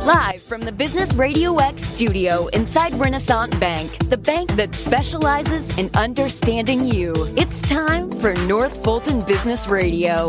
Live from the Business Radio X studio inside Renaissance Bank, the bank that specializes in understanding you. It's time for North Fulton Business Radio.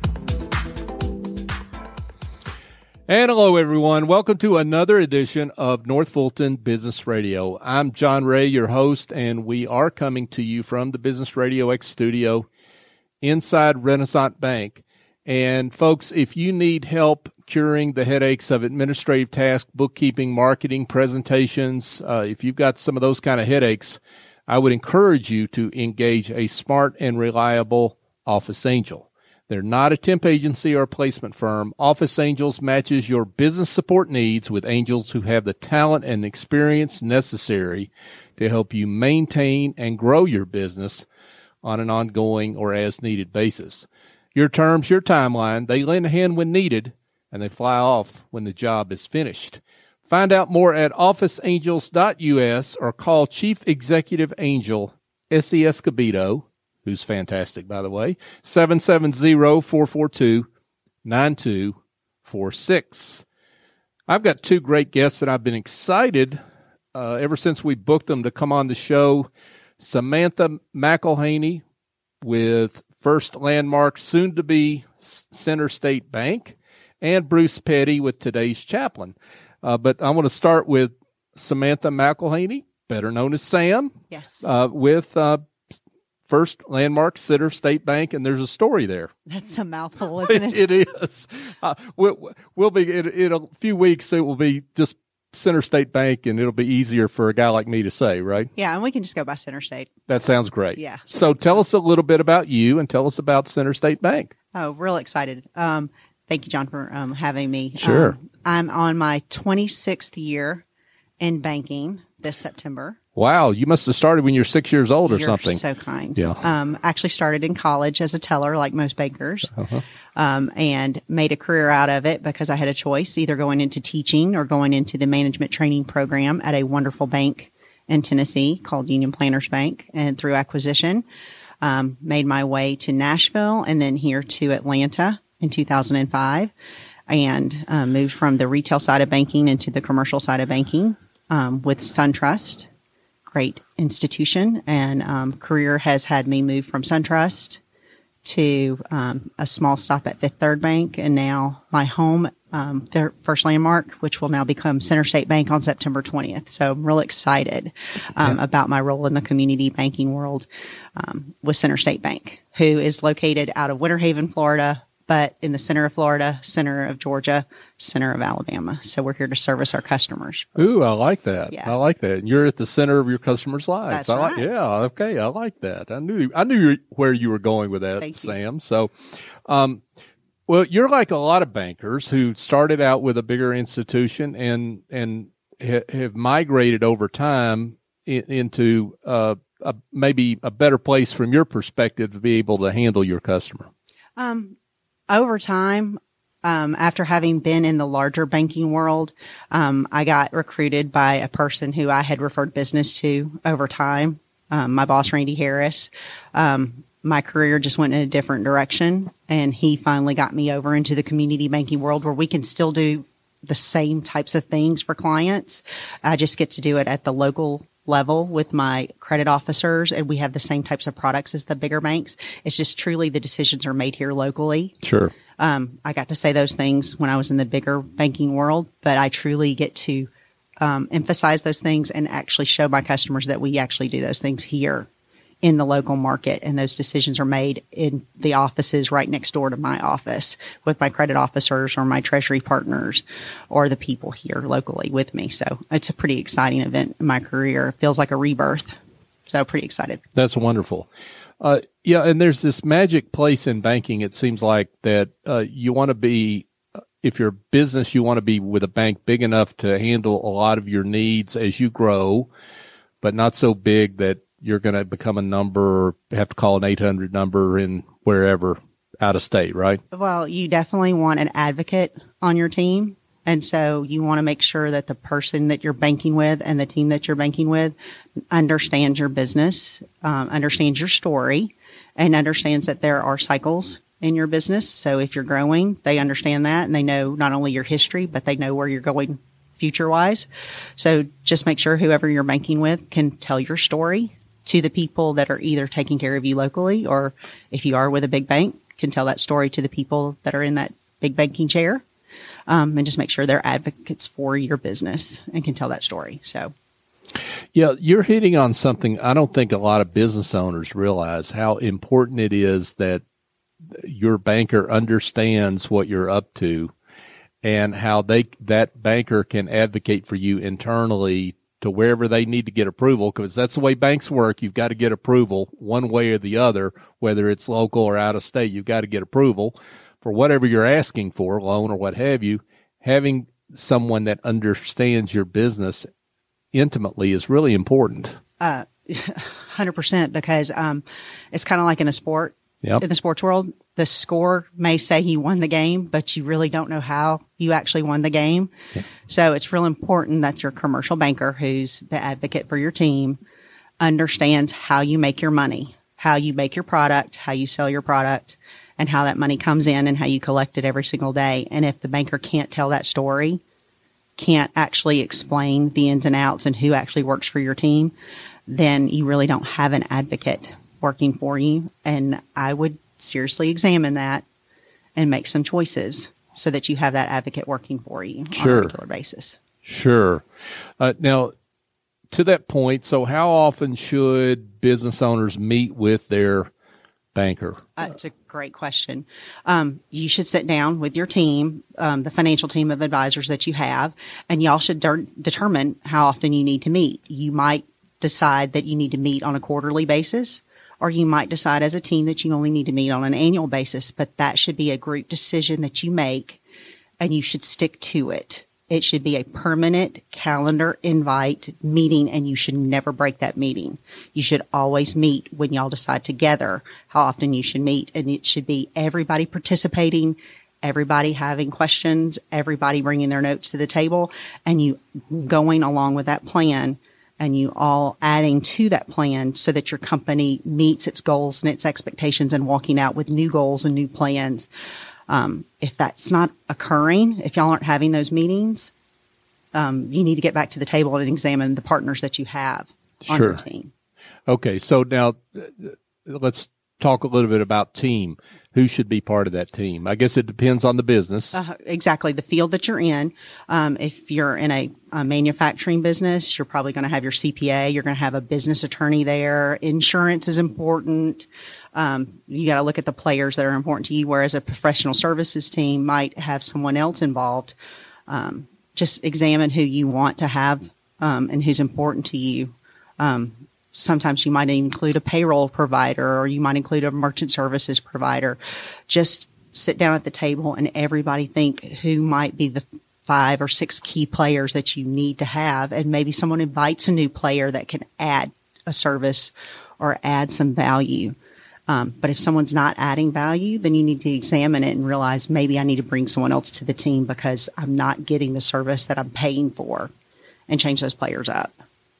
And hello, everyone. Welcome to another edition of North Fulton Business Radio. I'm John Ray, your host, and we are coming to you from the Business Radio X studio inside Renaissance Bank. And folks, if you need help curing the headaches of administrative tasks, bookkeeping, marketing, presentations, if you've got some of those kind of headaches, I would encourage you to engage a smart and reliable Office Angel. They're not a temp agency or a placement firm. Office Angels matches your business support needs with angels who have the talent and experience necessary to help you maintain and grow your business on an ongoing or as needed basis. Your terms, your timeline, they lend a hand when needed, and they fly off when the job is finished. Find out more at officeangels.us or call Chief Executive Angel S.E. Escobedo, who's fantastic, by the way, 770-442-9246. I've got two great guests that I've been excited ever since we booked them to come on the show. Samantha McElhaney with First Landmark, soon-to-be Center State Bank, and Bruce Petty with Today's Chaplain. But I want to start with Samantha McElhaney, better known as Sam. Yes. With First Landmark, Center State Bank, and there's a story there. That's a mouthful, isn't it? It is. We'll be in a few weeks. It will be just Center State Bank, and it'll be easier for a guy like me to say, right? Yeah, and we can just go by Center State. That sounds great. Yeah. So tell us a little bit about you and tell us about Center State Bank. Oh, real excited. Thank you, John, for having me. Sure. I'm on my 26th year in banking this September. Wow, you must have started when you're 6 years old or something. You're so kind. Yeah. Actually started in college as a teller, like most bankers, and made a career out of it because I had a choice, either going into teaching or going into the management training program at a wonderful bank in Tennessee called Union Planters Bank. And through acquisition, made my way to Nashville and then here to Atlanta in 2005 and moved from the retail side of banking into the commercial side of banking with SunTrust. Great institution, and career has had me move from SunTrust to a small stop at Fifth Third Bank, and now my home, First Landmark, which will now become Center State Bank on September 20th. So I'm real excited about my role in the community banking world with Center State Bank, who is located out of Winter Haven, Florida, but in the center of Florida, center of Georgia, center of Alabama. So we're here to service our customers. Ooh, I like that. Yeah. I like that. You're at the center of your customers' lives. That's right. Yeah, okay, I like that. I knew where you were going with that, Thank Sam. you. So, well, you're like a lot of bankers who started out with a bigger institution and have migrated over time into maybe a better place from your perspective to be able to handle your customer. Over time, after having been in the larger banking world, I got recruited by a person who I had referred business to over time, my boss, Randy Harris. My career just went in a different direction, and he finally got me over into the community banking world where we can still do the same types of things for clients. I just get to do it at the local level with my credit officers, and we have the same types of products as the bigger banks. It's just truly the decisions are made here locally. Sure. I got to say those things when I was in the bigger banking world, but I truly get to emphasize those things and actually show my customers that we actually do those things here in the local market, and those decisions are made in the offices right next door to my office with my credit officers or my treasury partners or the people here locally with me. So it's a pretty exciting event in my career. It feels like a rebirth. So pretty excited. That's wonderful. Yeah, and there's this magic place in banking, it seems like, that you want to be, if you're a business, you want to be with a bank big enough to handle a lot of your needs as you grow, but not so big that you're going to become a number or have to call an 800 number in wherever out of state, right? Well, you definitely want an advocate on your team. And so you want to make sure that the person that you're banking with and the team that you're banking with understands your business, understands your story, and understands that there are cycles in your business. So if you're growing, they understand that, and they know not only your history, but they know where you're going future wise. So just make sure whoever you're banking with can tell your story to the people that are either taking care of you locally, or if you are with a big bank, can tell that story to the people that are in that big banking chair. And just make sure they're advocates for your business and can tell that story. So, yeah, you're hitting on something I don't think a lot of business owners realize, how important it is that your banker understands what you're up to, and how that banker can advocate for you internally to wherever they need to get approval, because that's the way banks work. You've got to get approval one way or the other, whether it's local or out of state. You've got to get approval for whatever you're asking for, loan or what have you. Having someone that understands your business intimately is really important. 100%, because it's kind of like in a sport. Yep. In the sports world, the score may say you won the game, but you really don't know how you actually won the game. Yep. So it's real important that your commercial banker, who's the advocate for your team, understands how you make your money, how you make your product, how you sell your product, and how that money comes in and how you collect it every single day. And if the banker can't tell that story, can't actually explain the ins and outs and who actually works for your team, then you really don't have an advocate working for you. And I would seriously examine that and make some choices so that you have that advocate working for you on a regular basis. Sure. Now, to that point, so how often should business owners meet with their banker? It's a great question. You should sit down with your team, the financial team of advisors that you have, and y'all should determine how often you need to meet. You might decide that you need to meet on a quarterly basis, or you might decide as a team that you only need to meet on an annual basis, but that should be a group decision that you make, and you should stick to it. It should be a permanent calendar invite meeting, and you should never break that meeting. You should always meet when y'all decide together how often you should meet, and it should be everybody participating, everybody having questions, everybody bringing their notes to the table, and you going along with that plan, and you all adding to that plan so that your company meets its goals and its expectations and walking out with new goals and new plans. If that's not occurring, if y'all aren't having those meetings, you need to get back to the table and examine the partners that you have on your team. Okay, so now let's talk a little bit about team. Who should be part of that team? I guess it depends on the business. Exactly, the field that you're in. If you're in a manufacturing business, you're probably going to have your CPA. You're going to have a business attorney there. Insurance is important. You got to look at the players that are important to you, whereas a professional services team might have someone else involved. Just examine who you want to have and who's important to you. Sometimes you might include a payroll provider, or you might include a merchant services provider. Just sit down at the table and everybody think who might be the 5 or 6 key players that you need to have. And maybe someone invites a new player that can add a service or add some value. But if someone's not adding value, then you need to examine it and realize maybe I need to bring someone else to the team because I'm not getting the service that I'm paying for, and change those players up.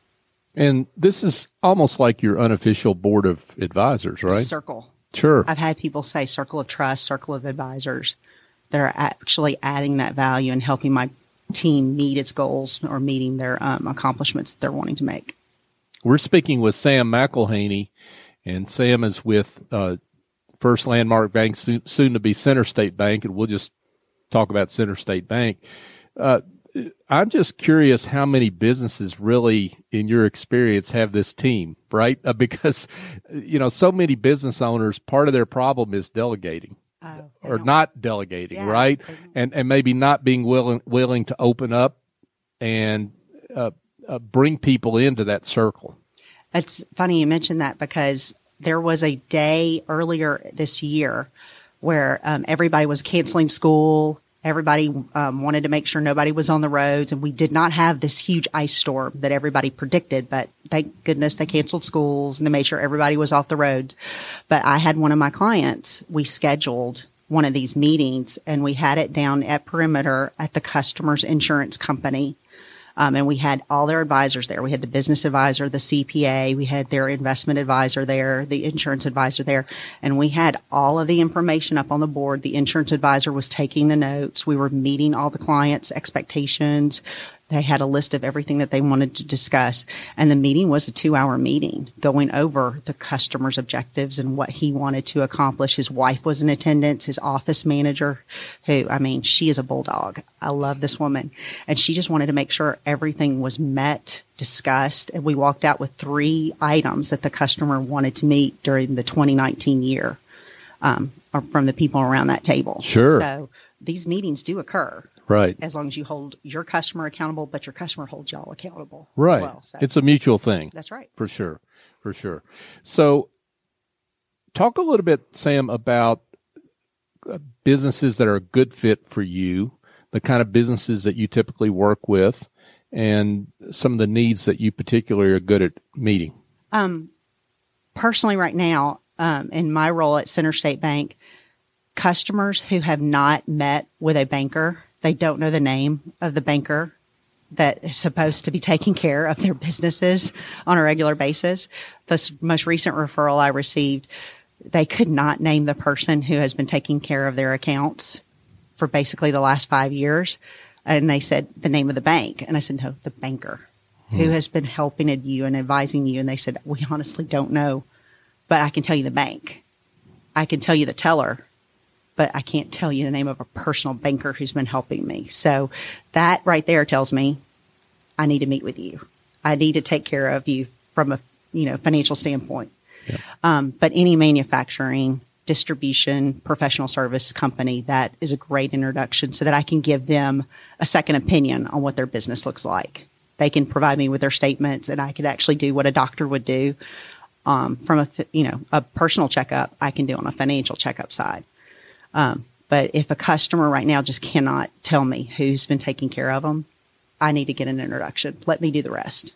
And this is almost like your unofficial board of advisors, right? Circle. Sure. I've had people say circle of trust, circle of advisors that are actually adding that value and helping my team meet its goals or meeting their accomplishments that they're wanting to make. We're speaking with Sam McElhaney, and Sam is with First Landmark Bank, soon to be Center State Bank, and we'll just talk about Center State Bank. I'm just curious how many businesses really, in your experience, have this team, right? Because, so many business owners, part of their problem is delegating or not delegating, right? And maybe not being willing to open up and bring people into that circle. It's funny you mentioned that, because there was a day earlier this year where everybody was canceling school. Everybody wanted to make sure nobody was on the roads, and we did not have this huge ice storm that everybody predicted, but thank goodness they canceled schools and they made sure everybody was off the roads. But I had one of my clients, we scheduled one of these meetings, and we had it down at Perimeter at the customer's insurance company. And we had all their advisors there. We had the business advisor, the CPA, we had their investment advisor there, the insurance advisor there, and we had all of the information up on the board. The insurance advisor was taking the notes. We were meeting all the clients' expectations. They had a list of everything that they wanted to discuss. And the meeting was a 2-hour meeting going over the customer's objectives and what he wanted to accomplish. His wife was in attendance, his office manager, who, I mean, she is a bulldog. I love this woman. And she just wanted to make sure everything was met, discussed. And we walked out with 3 items that the customer wanted to meet during the 2019 year, or from the people around that table. Sure. So these meetings do occur. Right. As long as you hold your customer accountable, but your customer holds y'all accountable right. as well. So. It's a mutual thing. That's right. For sure. For sure. So talk a little bit, Sam, about businesses that are a good fit for you, the kind of businesses that you typically work with, and some of the needs that you particularly are good at meeting. Personally, right now, in my role at Center State Bank, customers who have not met with a banker, they don't know the name of the banker that is supposed to be taking care of their businesses on a regular basis. This most recent referral I received, they could not name the person who has been taking care of their accounts for basically the last 5 years. And they said the name of the bank. And I said, no, the banker who has been helping you and advising you. And they said, we honestly don't know, but I can tell you the bank. I can tell you the teller, but I can't tell you the name of a personal banker who's been helping me. So that right there tells me I need to meet with you. I need to take care of you from a financial standpoint. Yeah. But any manufacturing, distribution, professional service company, that is a great introduction so that I can give them a second opinion on what their business looks like. They can provide me with their statements, and I could actually do what a doctor would do from a personal checkup. I can do on a financial checkup side. But if a customer right now just cannot tell me who's been taking care of them, I need to get an introduction. Let me do the rest.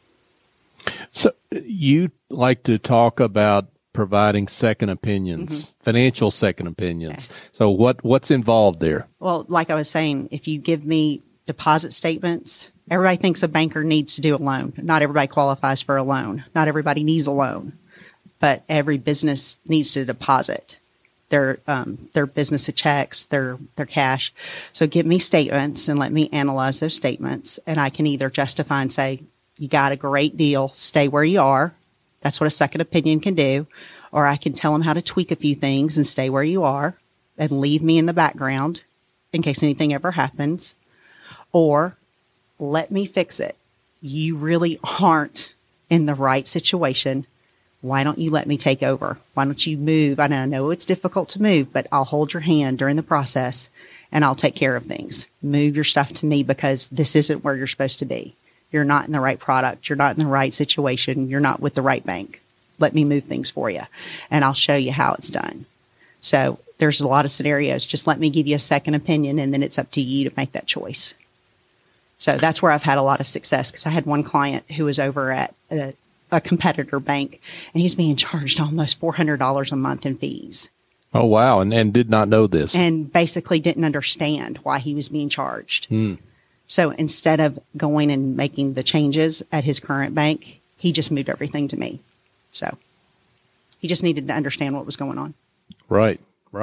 So you like to talk about providing second opinions, financial second opinions. Okay. So what's involved there? Well, like I was saying, if you give me deposit statements, everybody thinks a banker needs to do a loan. Not everybody qualifies for a loan. Not everybody needs a loan, but every business needs to deposit their business checks, their cash. So give me statements and let me analyze those statements. And I can either justify and say, you got a great deal, stay where you are. That's what a second opinion can do. Or I can tell them how to tweak a few things and stay where you are and leave me in the background in case anything ever happens. Or let me fix it. You really aren't in the right situation. Why don't you let me take over? Why don't you move? I know it's difficult to move, but I'll hold your hand during the process and I'll take care of things. Move your stuff to me because this isn't where you're supposed to be. You're not in the right product. You're not in the right situation. You're not with the right bank. Let me move things for you and I'll show you how it's done. So there's a lot of scenarios. Just let me give you a second opinion and then it's up to you to make that choice. So that's where I've had a lot of success because I had one client who was over at a competitor bank, and he's being charged almost $400 a month in fees. Oh, wow. And did not know this. And basically didn't understand why he was being charged. So instead of going and making the changes at his current bank, he just moved everything to me. So he just needed to understand what was going on. Right.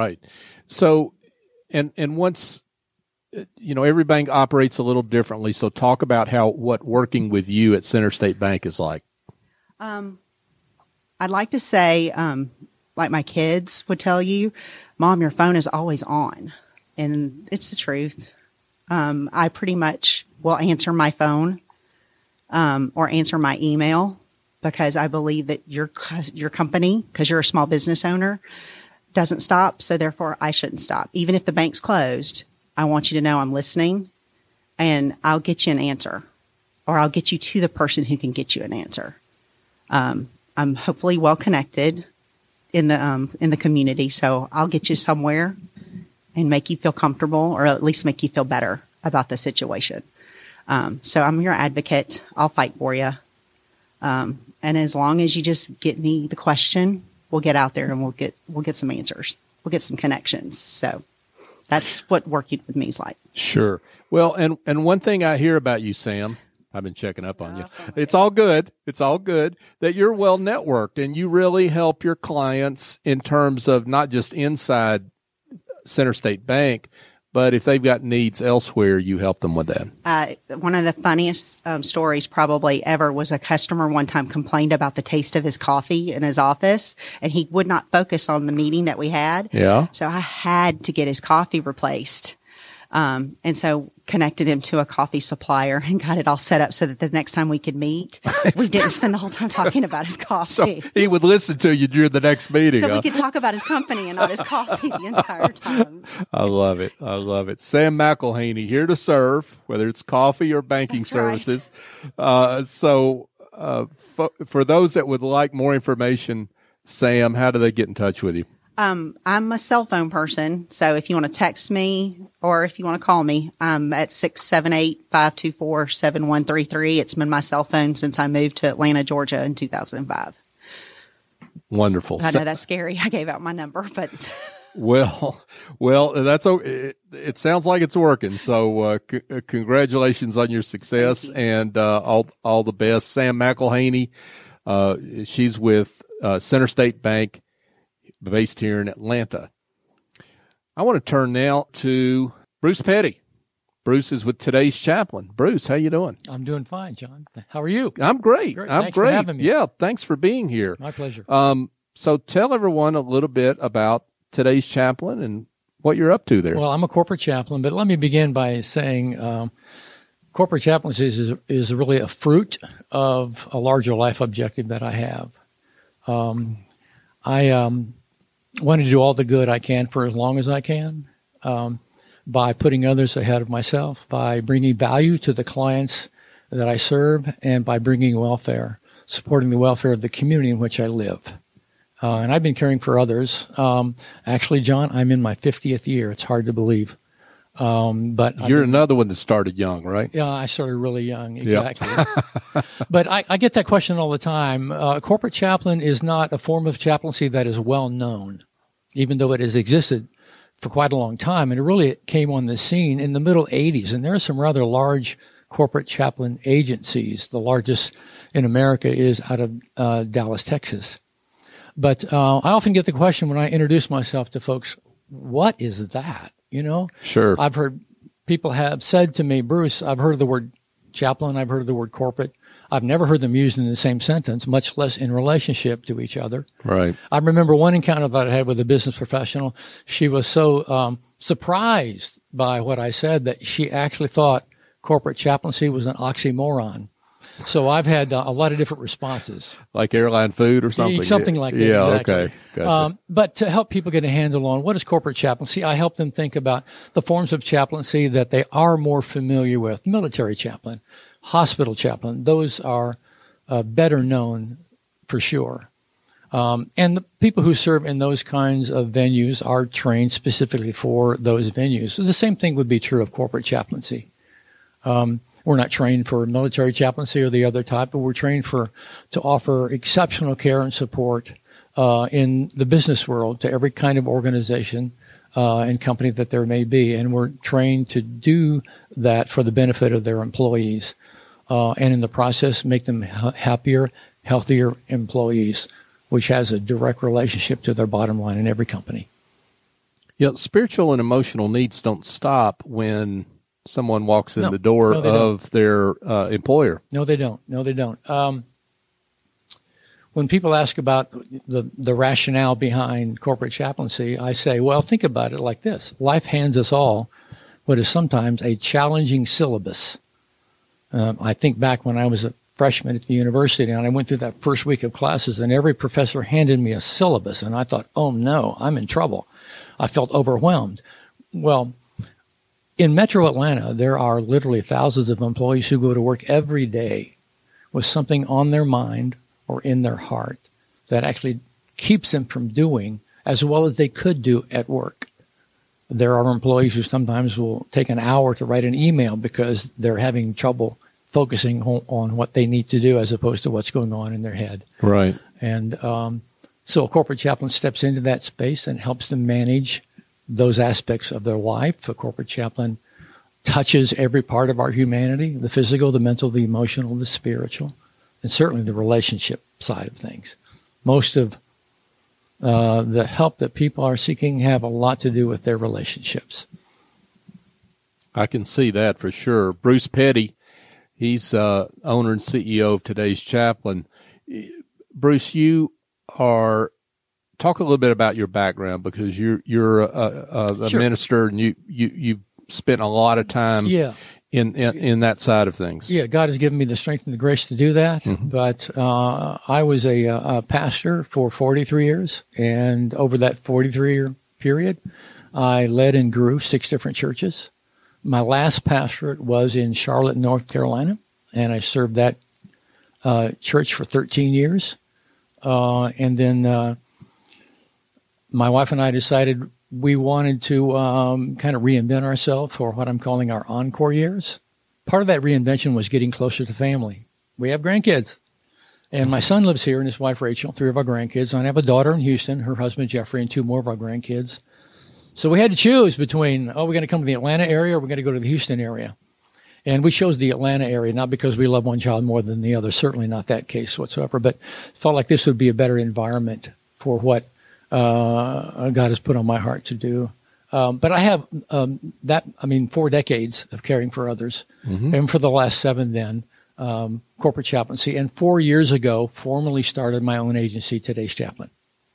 So, and once, every bank operates a little differently. So talk about what working with you at Center State Bank is like. I'd like to say, like my kids would tell you, Mom, your phone is always on. And it's the truth. I pretty much will answer my phone or answer my email because I believe that your company, because you're a small business owner, doesn't stop. So therefore, I shouldn't stop. Even if the bank's closed, I want you to know I'm listening and I'll get you an answer or I'll get you to the person who can get you an answer. I'm hopefully well connected in the community, so I'll get you somewhere and make you feel comfortable, or at least make you feel better about the situation. So I'm your advocate. I'll fight for you, and as long as you just get me the question, we'll get out there and we'll get some answers. We'll get some connections. So that's what working with me is like. Sure. Well, and one thing I hear about you, Sam, I've been checking up on you. Oh, It's all good. It's all good that you're well networked and you really help your clients in terms of not just inside Center State Bank, but if they've got needs elsewhere, you help them with that. One of the funniest stories probably ever was a customer one time complained about the taste of his coffee in his office, and he would not focus on the meeting that we had. Yeah. So I had to get his coffee replaced. And so connected him to a coffee supplier and got it all set up so that the next time we could meet, we didn't spend the whole time talking about his coffee. So he would listen to you during the next meeting. So we could talk about his company and not his coffee the entire time. I love it. I love it. Sam McElhaney here to serve, whether it's coffee or banking That's services. For those that would like more information, Sam, how do they get in touch with you? I'm a cell phone person, so if you want to text me or if you want to call me, I'm at 678-524-7133. It's been my cell phone since I moved to Atlanta, Georgia in 2005. Wonderful. I know that's scary. I gave out my number, but Well, that's okay. It sounds like it's working. So, congratulations on your success and all the best. Sam McElhaney, she's with Center State Bank, based here in Atlanta. I want to turn now to Bruce Petty. Bruce is with Today's Chaplain. Bruce, how you doing? I'm doing fine, John. How are you? I'm great. I'm Thanks great. for having me. Yeah, thanks for being here. My pleasure. So tell everyone a little bit about Today's Chaplain and what you're up to there. Well, I'm a corporate chaplain, but let me begin by saying corporate chaplaincy is really a fruit of a larger life objective that I have. I want to do all the good I can for as long as I can by putting others ahead of myself, by bringing value to the clients that I serve, and by bringing welfare, supporting the welfare of the community in which I live. And I've been caring for others. Actually, John, I'm in my 50th year. It's hard to believe. But you're another one that started young, right? Yeah, I started really young. Exactly. Yep. But I get that question all the time. Corporate chaplain is not a form of chaplaincy that is well known, even though it has existed for quite a long time. And it really came on the scene in the middle 80s. And there are some rather large corporate chaplain agencies. The largest in America is out of Dallas, Texas. But I often get the question when I introduce myself to folks, what is that? You know? Sure. I've heard people have said to me, Bruce, I've heard the word chaplain, I've heard the word corporate. I've never heard them used in the same sentence, much less in relationship to each other. Right. I remember one encounter that I had with a business professional. She was so surprised by what I said that she actually thought corporate chaplaincy was an oxymoron. So I've had a lot of different responses. Like airline food or something? Something like that, Yeah, exactly. Okay. Gotcha. But to help people get a handle on what is corporate chaplaincy, I help them think about the forms of chaplaincy that they are more familiar with. Military chaplain, hospital chaplain, those are better known for sure. And the people who serve in those kinds of venues are trained specifically for those venues. So the same thing would be true of corporate chaplaincy. We're not trained for military chaplaincy or the other type, but we're trained to offer exceptional care and support in the business world to every kind of organization and company that there may be. And we're trained to do that for the benefit of their employees and in the process make them happier, healthier employees, which has a direct relationship to their bottom line in every company. Yeah, spiritual and emotional needs don't stop when someone walks in the door of their employer. No, they don't. No, they don't. When people ask about the rationale behind corporate chaplaincy, I say, well, think about it like this. Life hands us all what is sometimes a challenging syllabus. I think back when I was a freshman at the university and I went through that first week of classes and every professor handed me a syllabus and I thought, oh no, I'm in trouble. I felt overwhelmed. Well, in Metro Atlanta, there are literally thousands of employees who go to work every day with something on their mind or in their heart that actually keeps them from doing as well as they could do at work. There are employees who sometimes will take an hour to write an email because they're having trouble focusing on what they need to do as opposed to what's going on in their head. Right. And so a corporate chaplain steps into that space and helps them manage those aspects of their life. A corporate chaplain touches every part of our humanity, the physical, the mental, the emotional, the spiritual, and certainly the relationship side of things. Most of the help that people are seeking have a lot to do with their relationships. I can see that for sure. Bruce Petty, he's owner and CEO of Today's Chaplain. Bruce, you are talk a little bit about your background, because you're a Sure. minister, and you spent a lot of time in that side of things. Yeah, God has given me the strength and the grace to do that. Mm-hmm. But I was a pastor for 43 years, and over that 43-year period, I led and grew 6 different churches. My last pastorate was in Charlotte, North Carolina, and I served that church for 13 years. And then my wife and I decided we wanted to kind of reinvent ourselves for what I'm calling our encore years. Part of that reinvention was getting closer to family. We have grandkids, and my son lives here and his wife Rachel, 3 of our grandkids. I have a daughter in Houston, her husband Jeffrey, and 2 more of our grandkids. So we had to choose between, we're going to come to the Atlanta area or we're going to go to the Houston area. And we chose the Atlanta area, not because we love one child more than the other, certainly not that case whatsoever, but felt like this would be a better environment for what God has put on my heart to do. But I have 4 decades of caring for others, and for the last 7 then, corporate chaplaincy. And 4 years ago, formally started my own agency, Today's Chaplain.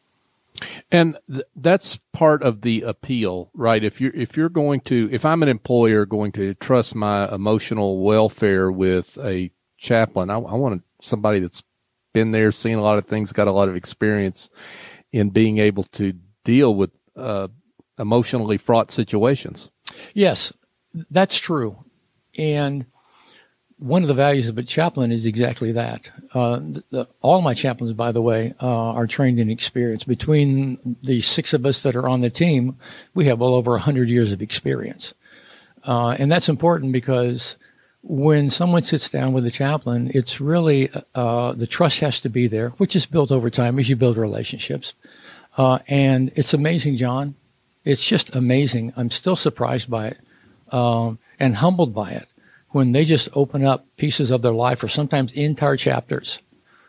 And that's part of the appeal, right? If I'm an employer going to trust my emotional welfare with a chaplain, I want somebody that's been there, seen a lot of things, got a lot of experience in being able to deal with emotionally fraught situations. Yes, that's true. And one of the values of a chaplain is exactly that. All my chaplains, by the way, are trained in experience. Between the 6 of us that are on the team, we have well over 100 years of experience. And that's important because when someone sits down with a chaplain, it's really the trust has to be there, which is built over time as you build relationships. And it's amazing, John. It's just amazing. I'm still surprised by it and humbled by it when they just open up pieces of their life, or sometimes entire chapters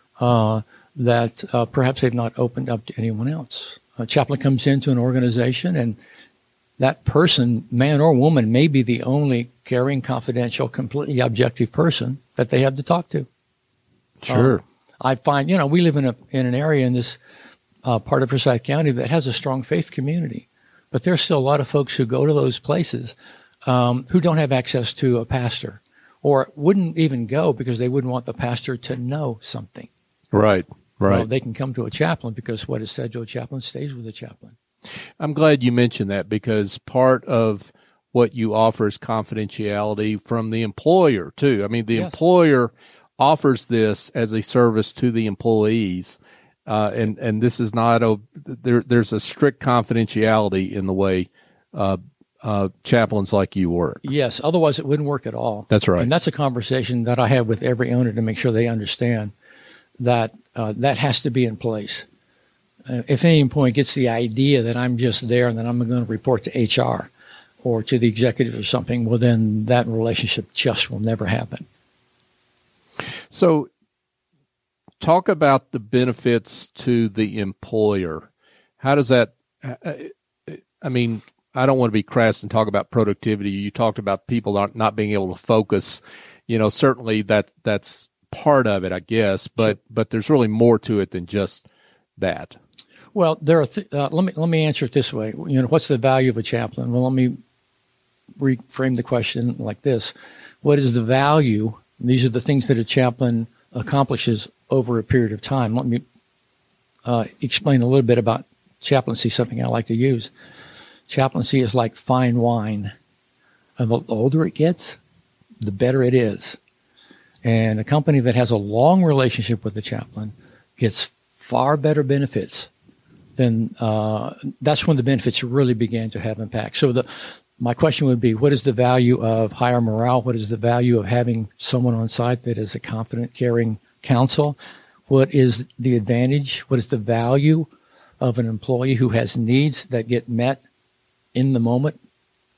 that perhaps they've not opened up to anyone else. A chaplain comes into an organization, and that person, man or woman, may be the only caring, confidential, completely objective person that they have to talk to. Sure. I find, we live in an area in this part of Forsyth County that has a strong faith community, but there's still a lot of folks who go to those places who don't have access to a pastor, or wouldn't even go because they wouldn't want the pastor to know something. Right. Well, they can come to a chaplain because what is said to a chaplain stays with a chaplain. I'm glad you mentioned that, because part of what you offer is confidentiality from the employer too. I mean, the employer offers this as a service to the employees, and this is not there's a strict confidentiality in the way chaplains like you work. Yes, otherwise it wouldn't work at all. That's right. And that's a conversation that I have with every owner to make sure they understand that that has to be in place. If any point gets the idea that I'm just there and that I'm going to report to HR or to the executive or something, well, then that relationship just will never happen. So talk about the benefits to the employer. How does that, I mean, I don't want to be crass and talk about productivity. You talked about people not being able to focus. Certainly that's part of it, I guess, but there's really more to it than just that. Well, there are. Let me answer it this way. What's the value of a chaplain? Well, let me reframe the question like this: what is the value? These are the things that a chaplain accomplishes over a period of time. Let me explain a little bit about chaplaincy. Something I like to use. Chaplaincy is like fine wine, and the older it gets, the better it is. And a company that has a long relationship with the chaplain gets far better benefits. Then that's when the benefits really began to have impact. So my question would be, what is the value of higher morale? What is the value of having someone on site that is a confident, caring counsel? What is the advantage? What is the value of an employee who has needs that get met in the moment?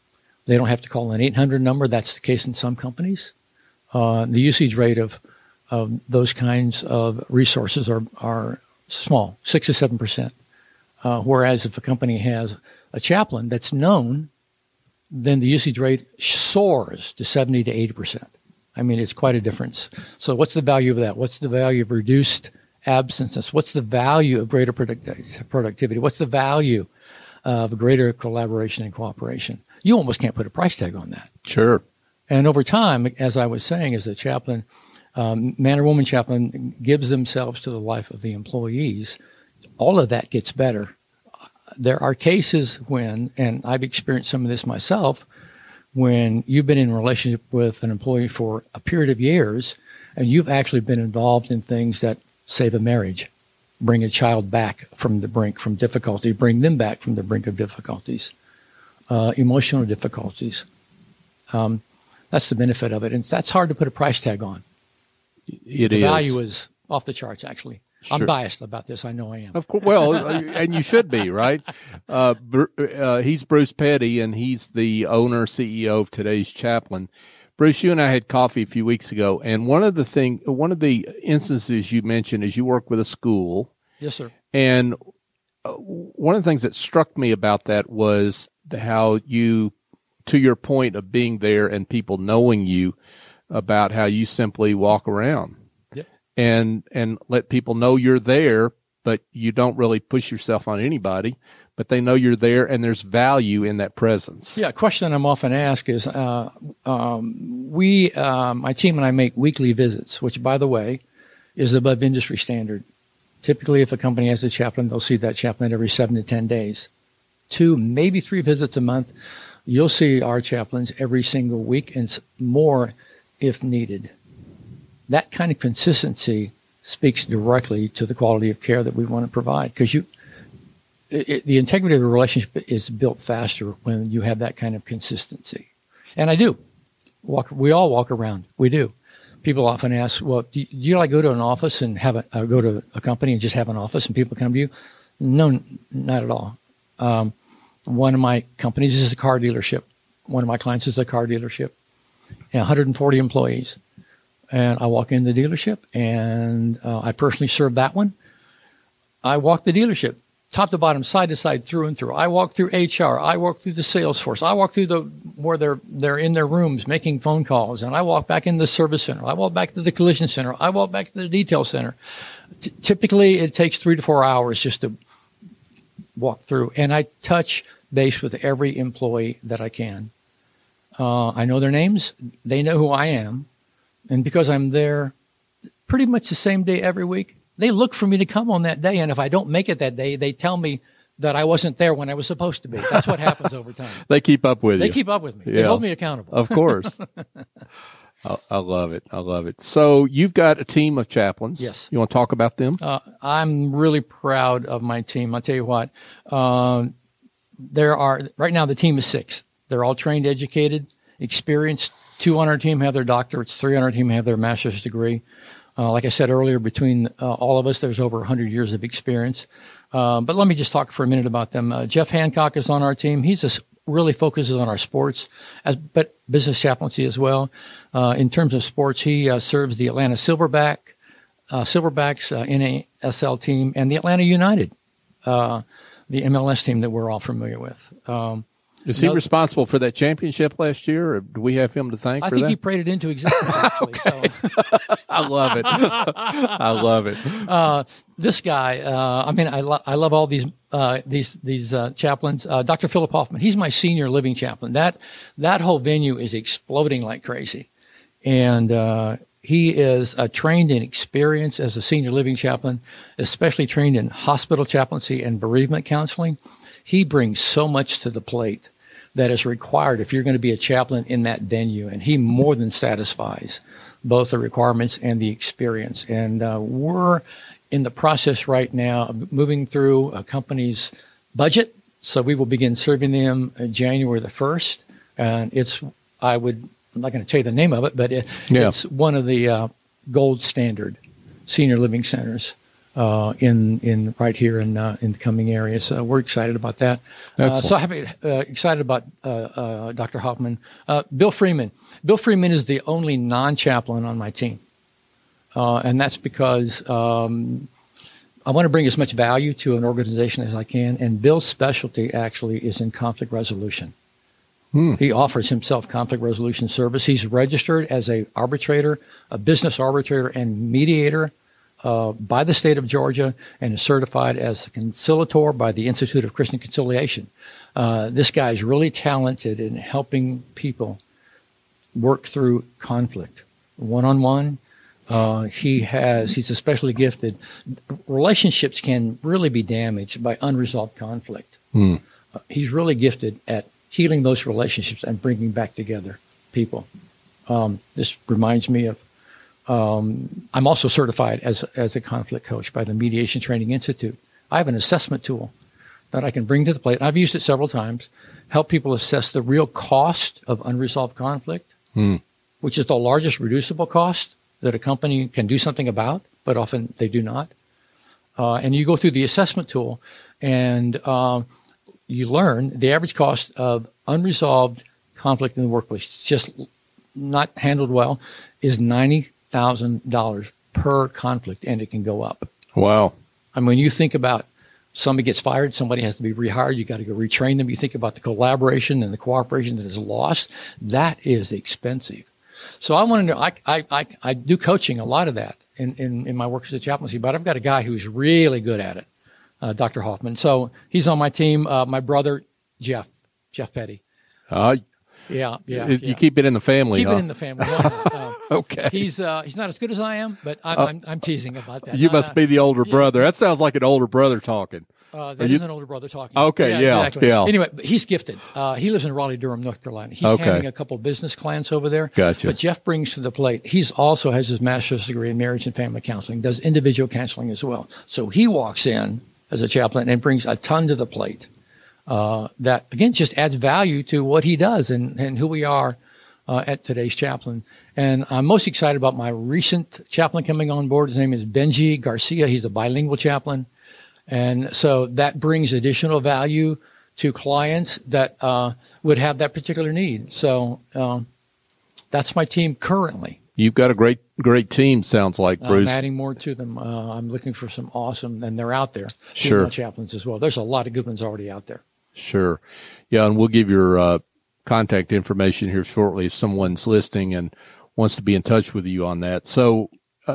They don't have to call an 800 number. That's the case in some companies. The usage rate of those kinds of resources are small, 6 to 7%. Whereas if a company has a chaplain that's known, then the usage rate soars to 70 to 80%. I mean, it's quite a difference. So what's the value of that? What's the value of reduced absences? What's the value of greater productivity? What's the value of greater collaboration and cooperation? You almost can't put a price tag on that. Sure. And over time, as I was saying, as a chaplain, man or woman chaplain gives themselves to the life of the employees, all of that gets better. There are cases when, and I've experienced some of this myself, when you've been in a relationship with an employee for a period of years, and you've actually been involved in things that save a marriage, bring a child back from the brink, from difficulty, bring them back from the brink of difficulties, emotional difficulties. That's the benefit of it. And that's hard to put a price tag on. The value is off the charts, actually. Sure. I'm biased about this. I know I am. Of course. Well, and you should be, right? He's Bruce Petty, and he's the owner, CEO of Today's Chaplain. Bruce, you and I had coffee a few weeks ago, and one of the instances you mentioned is you work with a school. Yes, sir. And one of the things that struck me about that was how you, to your point of being there and people knowing you, about how you simply walk around. And let people know you're there, but you don't really push yourself on anybody, but they know you're there and there's value in that presence. Yeah, a question I'm often asked is, my team and I make weekly visits, which, by the way, is above industry standard. Typically, if a company has a chaplain, they'll see that chaplain every 7 to 10 days. 2, maybe 3 visits a month. You'll see our chaplains every single week and more if needed. That kind of consistency speaks directly to the quality of care that we want to provide, because the integrity of the relationship is built faster when you have that kind of consistency. And I do. We all walk around. We do. People often ask, well, do you like go to an office and go to a company and just have an office and people come to you? No, not at all. One of my companies is a car dealership. One of my clients is a car dealership. 140 employees. And I walk in the dealership, and I personally serve that one. I walk the dealership, top to bottom, side to side, through and through. I walk through HR. I walk through the sales force. I walk through where they're in their rooms making phone calls, and I walk back in the service center. I walk back to the collision center. I walk back to the detail center. Typically, it takes 3 to 4 hours just to walk through, and I touch base with every employee that I can. I know their names. They know who I am. And because I'm there pretty much the same day every week, they look for me to come on that day. And if I don't make it that day, they tell me that I wasn't there when I was supposed to be. That's what happens over time. They keep up with you. They keep up with me. Yeah. They hold me accountable. Of course. I love it. I love it. So you've got a team of chaplains. Yes. You want to talk about them? I'm really proud of my team. I'll tell you what. Right now the team is 6. They're all trained, educated, experienced. 2 on our team have their doctorates. 3 on our team have their master's degree. Like I said earlier, between all of us, there's over 100 years of experience. But let me just talk for a minute about them. Jeff Hancock is on our team. He just really focuses on our sports, but business chaplaincy as well. In terms of sports, he serves the Atlanta Silverbacks NASL team and the Atlanta United, the MLS team that we're all familiar with. Is he responsible for that championship last year, or do we have him to thank for that? I think he prayed it into existence, actually. Okay. So. I love it. I love it. This guy, I love all these chaplains. Dr. Philip Hoffman, he's my senior living chaplain. That whole venue is exploding like crazy. And he is trained in experience as a senior living chaplain, especially trained in hospital chaplaincy and bereavement counseling. He brings so much to the plate that is required if you're going to be a chaplain in that venue, and he more than satisfies both the requirements and the experience. And we're in the process right now of moving through a company's budget, so we will begin serving them January the 1st. And I'm not going to tell you the name of it, but it's one of the gold standard senior living centers in right here in the coming area. So we're excited about that. So I'm excited about Dr. Hoffman. Bill Freeman. Bill Freeman is the only non-chaplain on my team, and that's because I want to bring as much value to an organization as I can. And Bill's specialty actually is in conflict resolution. He offers himself conflict resolution service. He's registered as a arbitrator, a business arbitrator and mediator by the state of Georgia, and is certified as a conciliator by the Institute of Christian Conciliation. This guy is really talented in helping people work through conflict one-on-one. He's especially gifted. Relationships can really be damaged by unresolved conflict. He's really gifted at healing those relationships and bringing back together people. This reminds me of, I'm also certified as a conflict coach by the Mediation Training Institute. I have an assessment tool that I can bring to the plate. I've used it several times, help people assess the real cost of unresolved conflict, which is the largest reducible cost that a company can do something about, but often they do not. And you go through the assessment tool, and you learn the average cost of unresolved conflict in the workplace, just not handled well, is $90,000 per conflict, and it can go up. Wow. I mean, when you think about somebody gets fired, somebody has to be rehired, you got to go retrain them. You think about the collaboration and the cooperation that is lost. That is expensive. So I want to know, I do coaching, a lot of that in my work as a chaplaincy, but I've got a guy who's really good at it, Dr. Hoffman. So he's on my team. My brother, Jeff Petty. Yeah. You keep it in the family. Keep it in the family. Okay. He's not as good as I am, but I'm teasing about that. You must be the older brother. That sounds like an older brother talking. That is an older brother talking. Okay, yeah. Exactly. Anyway, but he's gifted. He lives in Raleigh-Durham, North Carolina. He's handling a couple of business clients over there. Gotcha. But Jeff brings to the plate. He's also has his master's degree in marriage and family counseling, does individual counseling as well. So he walks in as a chaplain and brings a ton to the plate. That, again, just adds value to what he does and who we are at Today's Chaplain. And I'm most excited about my recent chaplain coming on board. His name is Benji Garcia. He's a bilingual chaplain. And so that brings additional value to clients that would have that particular need. So that's my team currently. You've got a great team, sounds like, Bruce. I'm adding more to them. I'm looking for some awesome, and they're out there. Sure. Female chaplains as well. There's a lot of good ones already out there. Sure. Yeah, and we'll give your contact information here shortly if someone's listening and wants to be in touch with you on that. So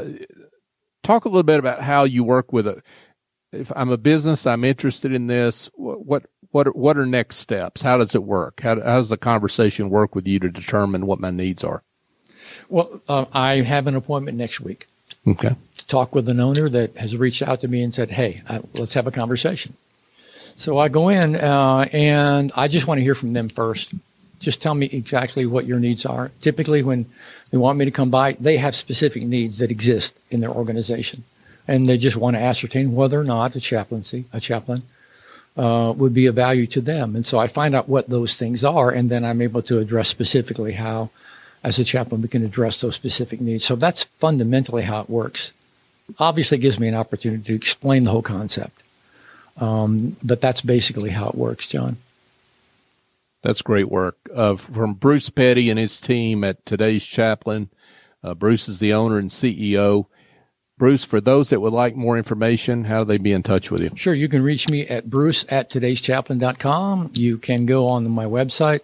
talk a little bit about how you work with if I'm a business, I'm interested in this, what are next steps? How does it work? How does the conversation work with you to determine what my needs are? Well, I have an appointment next week. Okay. To talk with an owner that has reached out to me and said, hey, let's have a conversation. So I go in and I just want to hear from them first. Just tell me exactly what your needs are. Typically, when they want me to come by, they have specific needs that exist in their organization. And they just want to ascertain whether or not a chaplain would be of value to them. And so I find out what those things are, and then I'm able to address specifically how, as a chaplain, we can address those specific needs. So that's fundamentally how it works. Obviously, it gives me an opportunity to explain the whole concept. But that's basically how it works, John. That's great work. From Bruce Petty and his team at Today's Chaplain. Bruce is the owner and CEO. Bruce, for those that would like more information, how do they be in touch with you? Sure. You can reach me at bruce@todayschaplain.com. You can go on my website,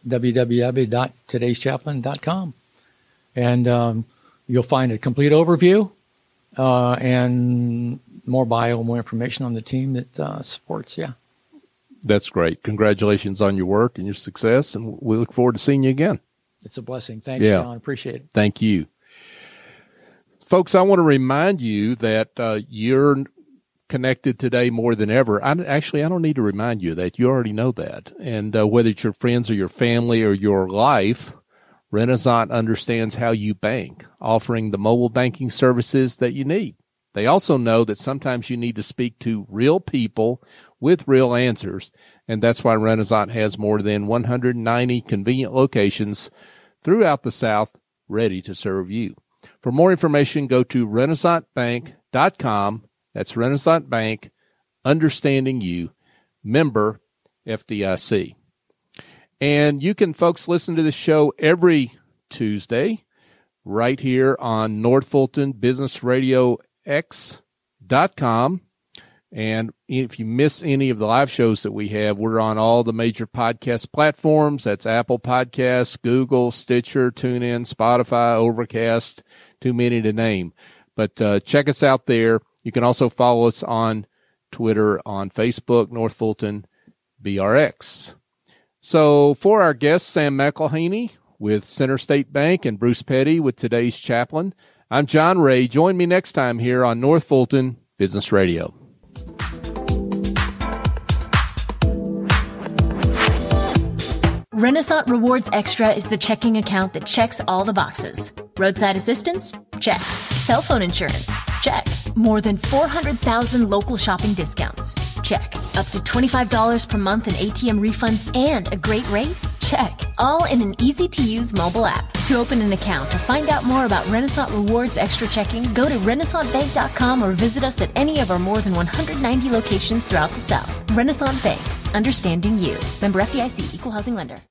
www.todayschaplain.com. And you'll find a complete overview and more bio, more information on the team that supports. Yeah. That's great. Congratulations on your work and your success, and we look forward to seeing you again. It's a blessing. Thanks, John. Appreciate it. Thank you. Folks, I want to remind you that you're connected today more than ever. I don't need to remind you that. You already know that. And whether it's your friends or your family or your life, Renaissance understands how you bank, offering the mobile banking services that you need. They also know that sometimes you need to speak to real people with real answers, and that's why Renaissance has more than 190 convenient locations throughout the South ready to serve you. For more information, go to renaissancebank.com That's Renaissance Bank, understanding you, member FDIC. And you can, folks, listen to the show every Tuesday right here on North Fulton Business Radio X.com. And if you miss any of the live shows that we have, we're on all the major podcast platforms. That's Apple Podcasts, Google, Stitcher, TuneIn, Spotify, Overcast, too many to name. But check us out there. You can also follow us on Twitter, on Facebook, North Fulton BRX. So for our guest, Sam McElhaney with Center State Bank and Bruce Petty with today's chaplain, I'm John Ray. Join me next time here on North Fulton Business Radio. Renaissance Rewards Extra is the checking account that checks all the boxes. Roadside assistance? Check. Cell phone insurance? Check. More than 400,000 local shopping discounts? Check. Up to $25 per month in ATM refunds and a great rate? Check. All in an easy-to-use mobile app. To open an account or find out more about Renaissance Rewards Extra Checking, go to renaissancebank.com or visit us at any of our more than 190 locations throughout the South. Renaissance Bank. Understanding you. Member FDIC. Equal housing lender.